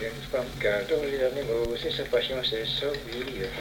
どうやねもせさぱしましてそういいよ。